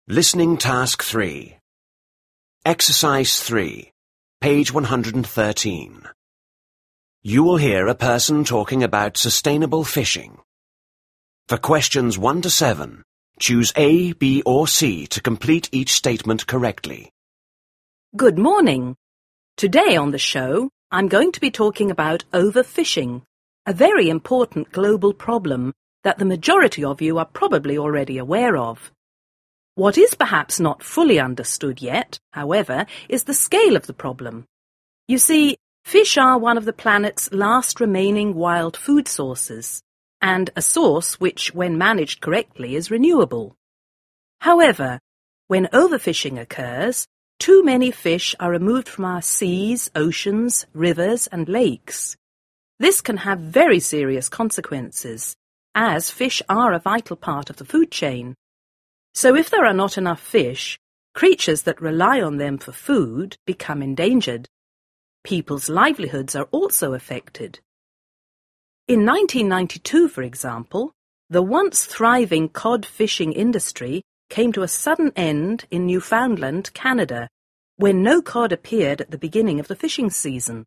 Listening Task 3. Exercise 3, page 113. You will hear a person talking about sustainable fishing. For questions 1 to 7, choose A, B or C to complete each statement correctly. Good morning. Today on the show, I'm going to be talking about overfishing, a very important global problem that the majority of you are probably already aware of. What is perhaps not fully understood yet, however, is the scale of the problem. You see, fish are one of the planet's last remaining wild food sources, and a source which, when managed correctly, is renewable. However, when overfishing occurs, too many fish are removed from our seas, oceans, rivers and lakes. This can have very serious consequences, as fish are a vital part of the food chain. So if there are not enough fish, creatures that rely on them for food become endangered. People's livelihoods are also affected. In 1992, for example, the once thriving cod fishing industry came to a sudden end in Newfoundland, Canada, when no cod appeared at the beginning of the fishing season.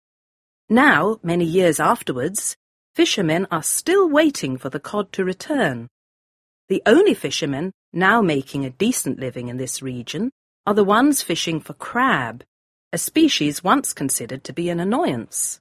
Now, many years afterwards, fishermen are still waiting for the cod to return. The only fishermen now making a decent living in this region are the ones fishing for crab, a species once considered to be an annoyance.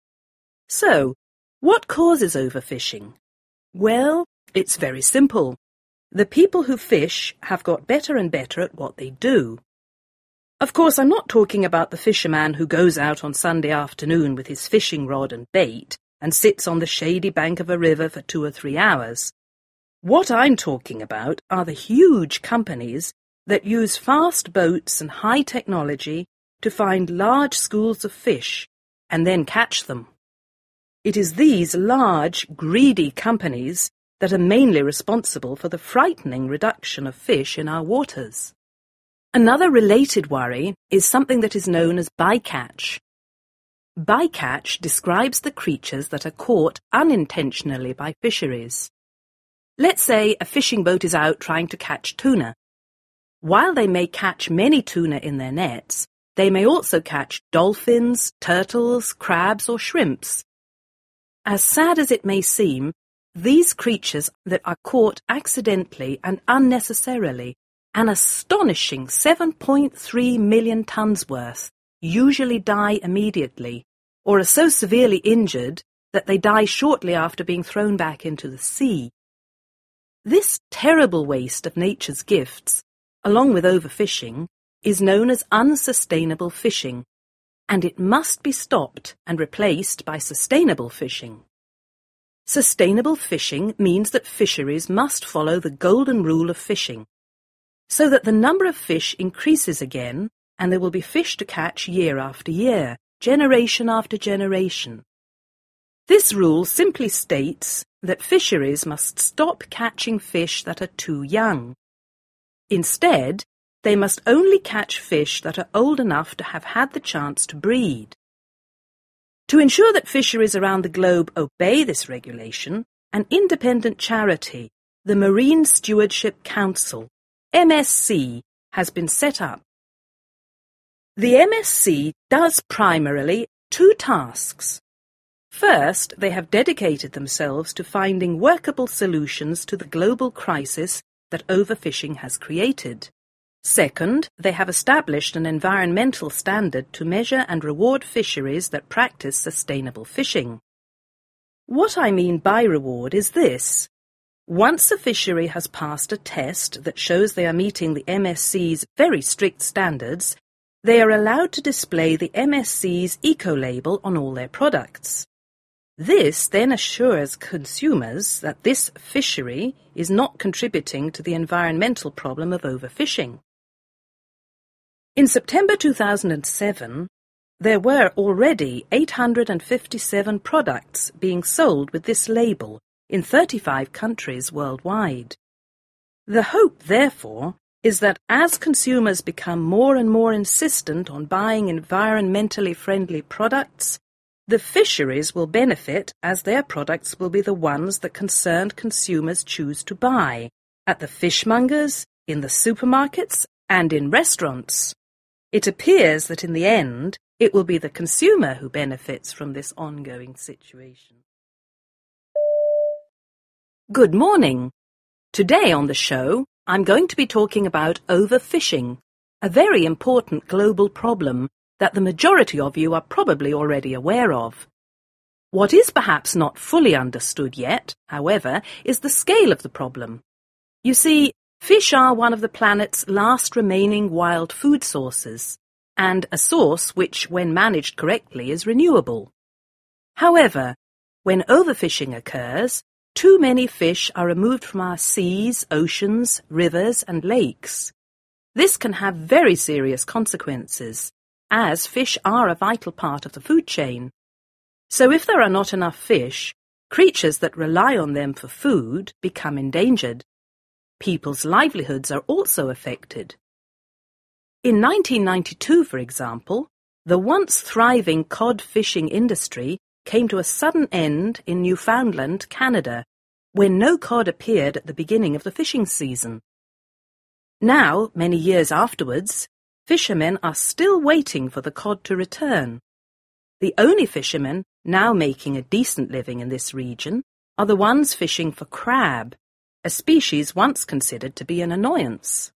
So, what causes overfishing? Well, it's very simple. The people who fish have got better and better at what they do. Of course, I'm not talking about the fisherman who goes out on Sunday afternoon with his fishing rod and bait and sits on the shady bank of a river for 2 or 3 hours. What I'm talking about are the huge companies that use fast boats and high technology to find large schools of fish and then catch them. It is these large, greedy companies that are mainly responsible for the frightening reduction of fish in our waters. Another related worry is something that is known as bycatch. Bycatch describes the creatures that are caught unintentionally by fisheries. Let's say a fishing boat is out trying to catch tuna. While they may catch many tuna in their nets, they may also catch dolphins, turtles, crabs or shrimps. As sad as it may seem, these creatures that are caught accidentally and unnecessarily, an astonishing 7.3 million tons worth, usually die immediately, or are so severely injured that they die shortly after being thrown back into the sea. This terrible waste of nature's gifts, along with overfishing, is known as unsustainable fishing, and it must be stopped and replaced by sustainable fishing. Sustainable fishing means that fisheries must follow the golden rule of fishing, so that the number of fish increases again and there will be fish to catch year after year, generation after generation. This rule simply states that fisheries must stop catching fish that are too young. Instead, they must only catch fish that are old enough to have had the chance to breed. To ensure that fisheries around the globe obey this regulation, an independent charity, the Marine Stewardship Council, MSC, has been set up. The MSC does primarily 2 tasks. First, they have dedicated themselves to finding workable solutions to the global crisis that overfishing has created. Second, they have established an environmental standard to measure and reward fisheries that practice sustainable fishing. What I mean by reward is this. Once a fishery has passed a test that shows they are meeting the MSC's very strict standards, they are allowed to display the MSC's eco-label on all their products. This then assures consumers that this fishery is not contributing to the environmental problem of overfishing. In September 2007, there were already 857 products being sold with this label in 35 countries worldwide. The hope, therefore, is that as consumers become more and more insistent on buying environmentally friendly products, the fisheries will benefit as their products will be the ones that concerned consumers choose to buy, at the fishmongers, in the supermarkets and in restaurants. It appears that in the end, it will be the consumer who benefits from this ongoing situation. Good morning. Today on the show, I'm going to be talking about overfishing, a very important global problem that the majority of you are probably already aware of. What is perhaps not fully understood yet, however, is the scale of the problem. You see, fish are one of the planet's last remaining wild food sources, and a source which, when managed correctly, is renewable. However, when overfishing occurs, too many fish are removed from our seas, oceans, rivers and lakes. This can have very serious consequences, as fish are a vital part of the food chain. So if there are not enough fish, creatures that rely on them for food become endangered. People's livelihoods are also affected. In 1992, for example, the once thriving cod fishing industry came to a sudden end in Newfoundland, Canada, when no cod appeared at the beginning of the fishing season. Now, many years afterwards, fishermen are still waiting for the cod to return. The only fishermen now making a decent living in this region are the ones fishing for crab, a species once considered to be an annoyance.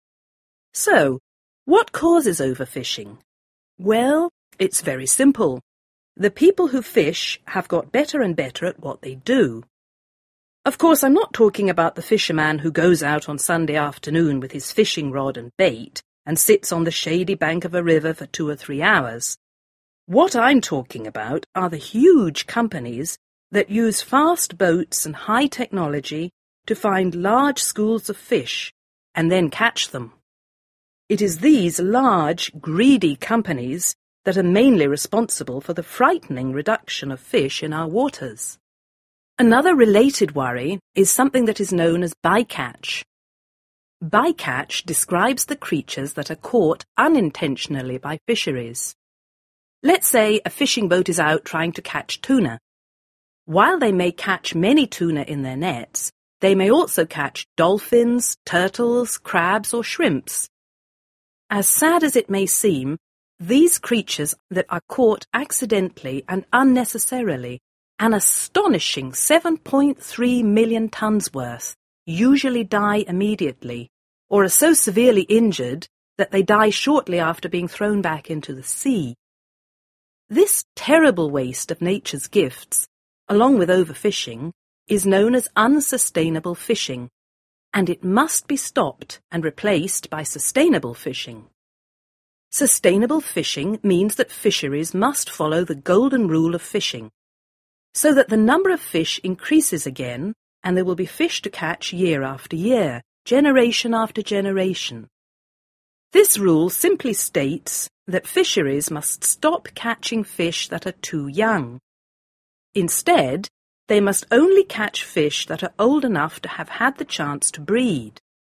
So, what causes overfishing? Well, it's very simple. The people who fish have got better and better at what they do. Of course, I'm not talking about the fisherman who goes out on Sunday afternoon with his fishing rod and bait and sits on the shady bank of a river for 2 or 3 hours. What I'm talking about are the huge companies that use fast boats and high technology to find large schools of fish and then catch them. It is these large, greedy companies that are mainly responsible for the frightening reduction of fish in our waters. Another related worry is something that is known as bycatch. Bycatch describes the creatures that are caught unintentionally by fisheries. Let's say a fishing boat is out trying to catch tuna. While they may catch many tuna in their nets, they may also catch dolphins, turtles, crabs or shrimps. As sad as it may seem, these creatures that are caught accidentally and unnecessarily, an astonishing 7.3 million tons worth, usually die immediately, or are so severely injured that they die shortly after being thrown back into the sea. This terrible waste of nature's gifts, along with overfishing, is known as unsustainable fishing, and it must be stopped and replaced by sustainable fishing. Sustainable fishing means that fisheries must follow the golden rule of fishing, so that the number of fish increases again and there will be fish to catch year after year, generation after generation. This rule simply states that fisheries must stop catching fish that are too young. Instead, they must only catch fish that are old enough to have had the chance to breed.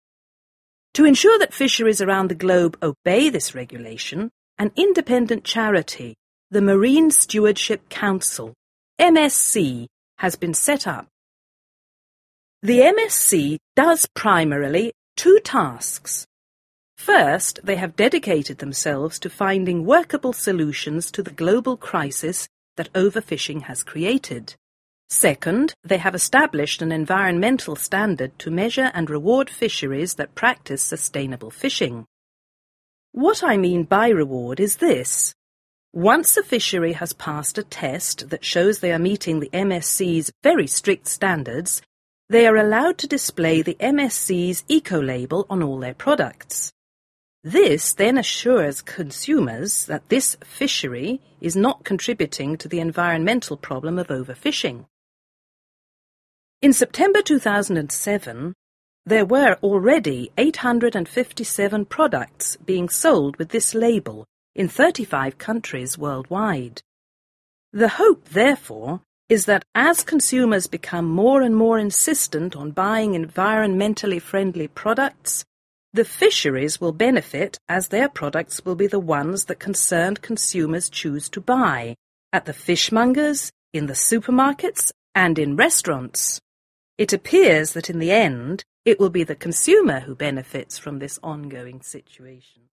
To ensure that fisheries around the globe obey this regulation, an independent charity, the Marine Stewardship Council, MSC, has been set up. The MSC does primarily 2 tasks. First, they have dedicated themselves to finding workable solutions to the global crisis that overfishing has created. Second, they have established an environmental standard to measure and reward fisheries that practice sustainable fishing. What I mean by reward is this. Once a fishery has passed a test that shows they are meeting the MSC's very strict standards, they are allowed to display the MSC's eco-label on all their products. This then assures consumers that this fishery is not contributing to the environmental problem of overfishing. In September 2007, there were already 857 products being sold with this label in 35 countries worldwide. The hope, therefore, is that as consumers become more and more insistent on buying environmentally friendly products, the fisheries will benefit as their products will be the ones that concerned consumers choose to buy, at the fishmongers, in the supermarkets, and in restaurants. It appears that in the end, It will be the consumer who benefits from this ongoing situation.